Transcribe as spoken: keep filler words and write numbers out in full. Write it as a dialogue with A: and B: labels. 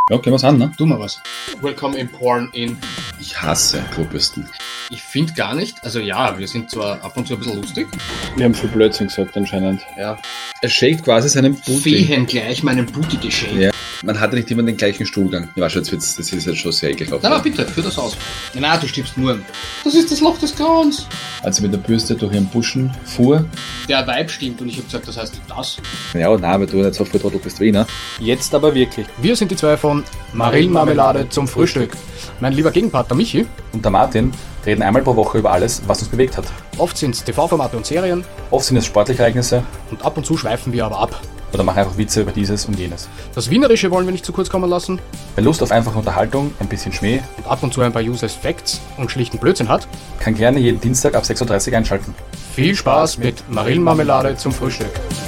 A: Ja, gehen wir's an, ne?
B: Tu mal was. Welcome in Porn in.
A: Ich hasse Klobürsten.
B: Ich finde gar nicht, also ja, wir sind zwar ab und zu ein bisschen lustig.
C: Wir haben viel Blödsinn gesagt anscheinend.
B: Ja.
A: Er shakt quasi seinen Booty.
B: Fehen gleich meinen Booty geschält.
A: Ja. Man hat ja nicht immer den gleichen Stuhlgang. Ja, schon, jetzt wird's, das ist jetzt schon sehr ekelhaft.
B: Na, na bitte, führ das aus. Na, du stirbst nur. Das ist das Loch des Grauens.
A: Als sie mit der Bürste durch ihren Buschen fuhr.
B: Der Vibe stimmt und ich habe gesagt, das heißt das.
A: Ja, nein, aber du nicht so viel du bist wie, ne?
C: Jetzt aber wirklich.
D: Wir sind die zwei von Marillenmarmelade zum Frühstück. Mein lieber Gegenpartner Michi.
E: Und der Martin reden einmal pro Woche über alles, was uns bewegt hat.
D: Oft sind es T V-Formate und Serien.
E: Oft sind es sportliche Ereignisse.
D: Und ab und zu schweifen wir aber ab.
E: Oder machen einfach Witze über dieses und jenes.
D: Das Wienerische wollen wir nicht zu kurz kommen lassen.
E: Wer Lust auf einfache Unterhaltung, ein bisschen Schmäh
D: Und ab und zu ein paar Useless Facts und schlichten Blödsinn hat.
E: kann gerne jeden Dienstag ab sechs Uhr dreißig einschalten.
D: Viel Spaß mit Marillenmarmelade zum Frühstück.